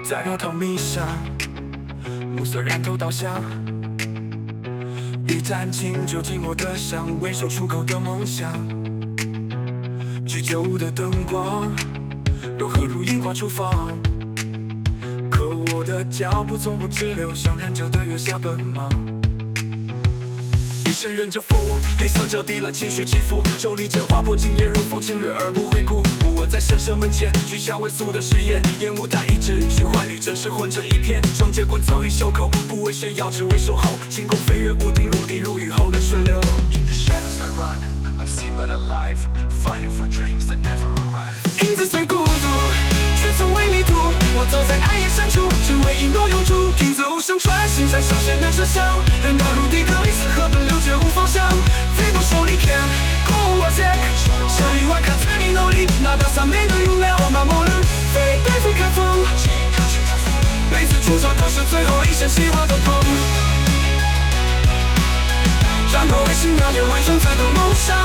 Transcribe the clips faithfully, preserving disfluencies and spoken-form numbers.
在绕头迷上，暮色染透稻香。一盏清酒浸我的香，微手出口的梦想。居酒屋的灯光，柔和如樱花厨房。可我的脚步从不滞留，像忍者的月下奔忙。一身忍者服，黑色遮蔽了情绪起伏，手里剑划破今夜，如风侵略而不回顾。我在神社门前许下未俗的誓言，烟雾它一直循环里，真实混成一片。双截棍早已袖口，不为炫耀，只为守候。星空飞越屋顶，入地如雨后的顺流。In the shadows I run, unseen but alive, fighting for dreams that never arrive。影子虽孤独，却从未迷途。我走在暗夜深处，只为一诺永驻。听着无声传，心在上弦的车厢，人到如地的一丝河奔流，绝无方向。飞不手里片，空我借，这意外看着你努力，那道伞没能用了我马末日，飞背负开封。每次出手都是最后一线希望的痛。战斗为信仰，也为纯粹的梦想。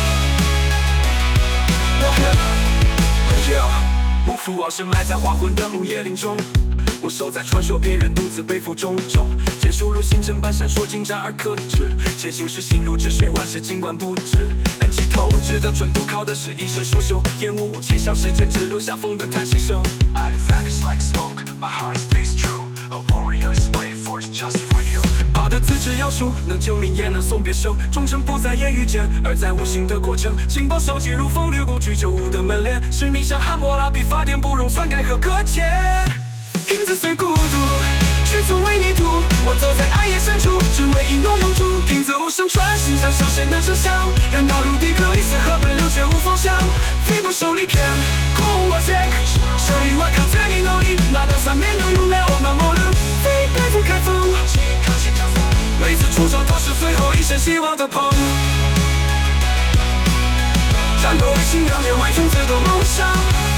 我父往生埋在花魂的木叶林中，我守在传说边缘，独自背负重重。剑术如星辰般闪烁，精湛而克制。前行时心如止水，万事尽管不知。安其透支的纯度，靠的是一身疏修。烟雾无情，向世界只留下风的叹息声。I vanish like smoke, my heart stays true. A warrior's blade forged just for you. 怕的自知要输，能救命也能送别生。忠诚不在言语间，而在无形的过程。情报收集如风掠过居酒屋的门帘，使命像汉谟拉比法典不容篡改和搁浅。影子虽孤独，却从未迷途。我走在暗夜深处，只为一诺永驻。听着无声传，心像上弦的车厢。人到如地，可一丝河奔流，绝无方向。飞不手里片，空我借，这意外靠着你努力，那道伞没能用了我马末日，飞背负开封。每次出手都是最后一线希望的碰。战斗为信仰，也为纯粹的梦想。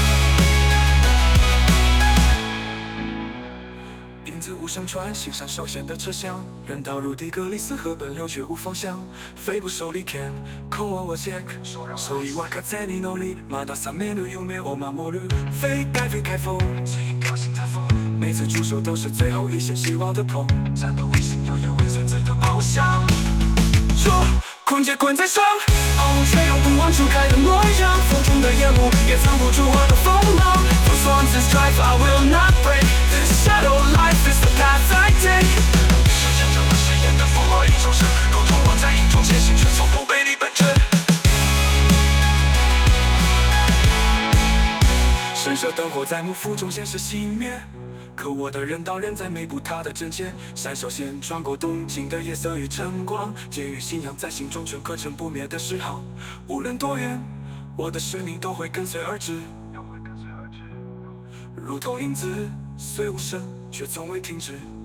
影子无声传，心上手弦的车厢。人到如地，格里斯河奔流，却无方向。飞不手里看，空我我check。所以我卡在你努力，马达萨面的有没有马末日？飞该飞开封。每次出手都是最后一线希望的碰。战斗为信仰，也为纯粹的梦想。说困结棍在上，傲却又不忘初开的模样。风中的烟雾也藏不住我的锋芒。For swans this drive, I will not break. This shadow life is the path I take. 是见证了誓言的烽火一重生，如同我在影中前行，却从不背离本真。神社灯火在幕府中现实熄灭。可我的人道仍在每步踏的真切，闪烁线穿过东京的夜色与晨光，监狱信仰在心中，全刻成不灭的诗行。无论多远，我的使命都会跟随而至，如同影子，虽无声，却从未停止。